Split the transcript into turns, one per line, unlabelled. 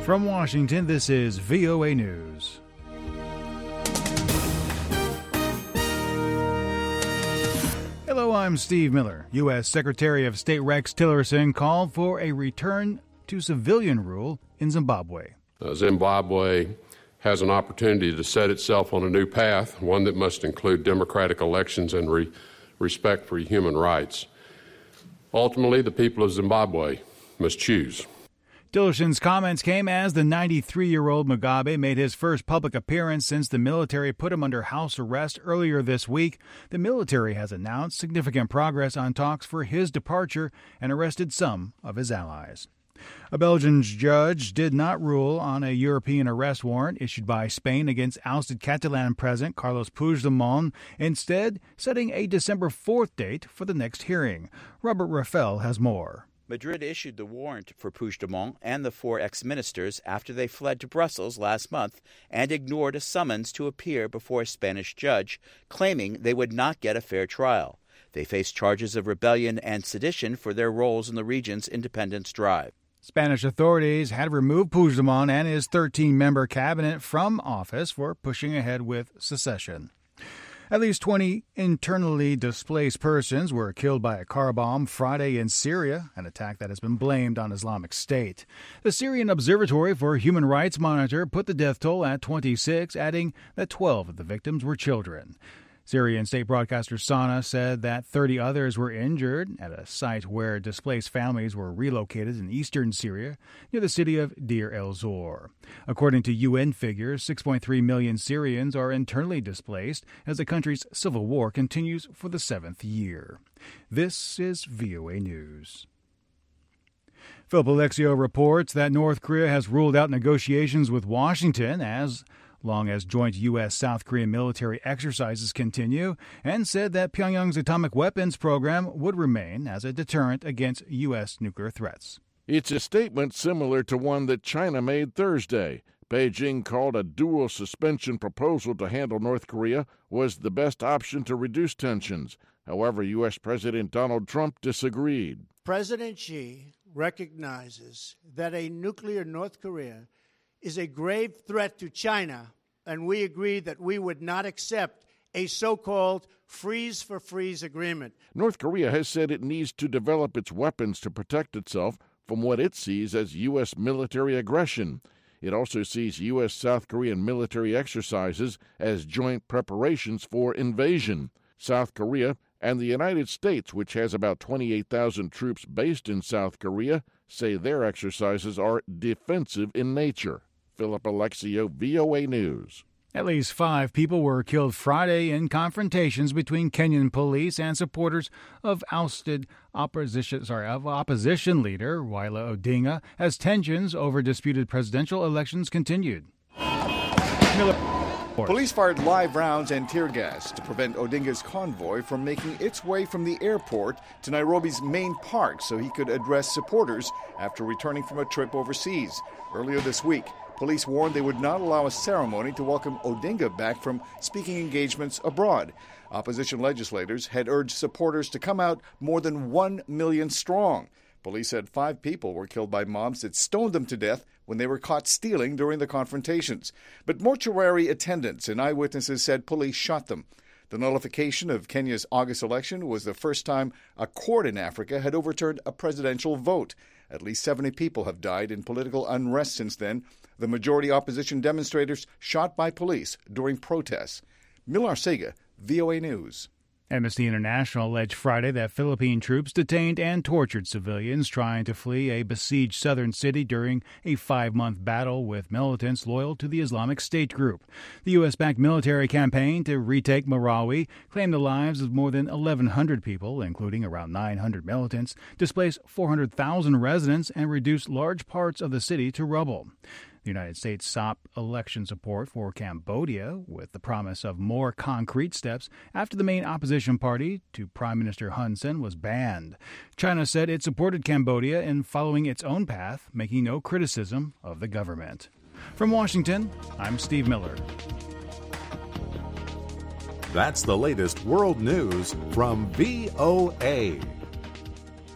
From Washington, this is VOA News. Hello, I'm Steve Miller. U.S. Secretary of State Rex Tillerson called for a return to civilian rule in Zimbabwe.
Zimbabwe has an opportunity to set itself on a new path, one that must include democratic elections and respect for human rights. Ultimately, the people of Zimbabwe must choose.
Tillerson's comments came as the 93-year-old Mugabe made his first public appearance since the military put him under house arrest earlier this week. The military has announced significant progress on talks for his departure and arrested some of his allies. A Belgian judge did not rule on a European arrest warrant issued by Spain against ousted Catalan President Carles Puigdemont, instead setting a December 4th date for the next hearing. Robert Raffel has more.
Madrid issued the warrant for Puigdemont and the 4 ex-ministers after they fled to Brussels last month and ignored a summons to appear before a Spanish judge, claiming they would not get a fair trial. They face charges of rebellion and sedition for their roles in the region's independence drive.
Spanish authorities had removed Puigdemont and his 13-member cabinet from office for pushing ahead with secession. At least 20 internally displaced persons were killed by a car bomb Friday in Syria, an attack that has been blamed on Islamic State. The Syrian Observatory for Human Rights Monitor put the death toll at 26, adding that 12 of the victims were children. Syrian state broadcaster Sana said that 30 others were injured at a site where displaced families were relocated in eastern Syria near the city of Deir el-Zor. According to UN figures, 6.3 million Syrians are internally displaced as the country's civil war continues for the 7th year. This is VOA News. Philip Alexio reports that North Korea has ruled out negotiations with Washington as long as joint U.S.-South Korean military exercises continue, and said that Pyongyang's atomic weapons program would remain as a deterrent against U.S. nuclear threats.
It's a statement similar to one that China made Thursday. Beijing called a dual suspension proposal to handle North Korea was the best option to reduce tensions. However, U.S. President Donald Trump disagreed.
President Xi recognizes that a nuclear North Korea is a grave threat to China, and we agree that we would not accept a so-called freeze-for-freeze agreement.
North Korea has said it needs to develop its weapons to protect itself from what it sees as U.S. military aggression. It also sees U.S.-South Korean military exercises as joint preparations for invasion. South Korea and the United States, which has about 28,000 troops based in South Korea, say their exercises are defensive in nature. Philip Alexio, VOA News.
At least 5 people were killed Friday in confrontations between Kenyan police and supporters of ousted opposition leader Raila Odinga as tensions over disputed presidential elections continued.
Police fired live rounds and tear gas to prevent Odinga's convoy from making its way from the airport to Nairobi's main park so he could address supporters after returning from a trip overseas. Earlier this week, police warned they would not allow a ceremony to welcome Odinga back from speaking engagements abroad. Opposition legislators had urged supporters to come out more than 1 million strong. Police said 5 people were killed by mobs that stoned them to death when they were caught stealing during the confrontations. But mortuary attendants and eyewitnesses said police shot them. The nullification of Kenya's August election was the first time a court in Africa had overturned a presidential vote. At least 70 people have died in political unrest since then. The majority opposition demonstrators shot by police during protests. Millar Sega, VOA News.
Amnesty International alleged Friday that Philippine troops detained and tortured civilians trying to flee a besieged southern city during a 5-month battle with militants loyal to the Islamic State group. The U.S.-backed military campaign to retake Marawi claimed the lives of more than 1,100 people, including around 900 militants, displaced 400,000 residents, and reduced large parts of the city to rubble. The United States sought election support for Cambodia with the promise of more concrete steps after the main opposition party to Prime Minister Hun Sen was banned. China said it supported Cambodia in following its own path, making no criticism of the government. From Washington, I'm Steve Miller.
That's the latest world news from VOA.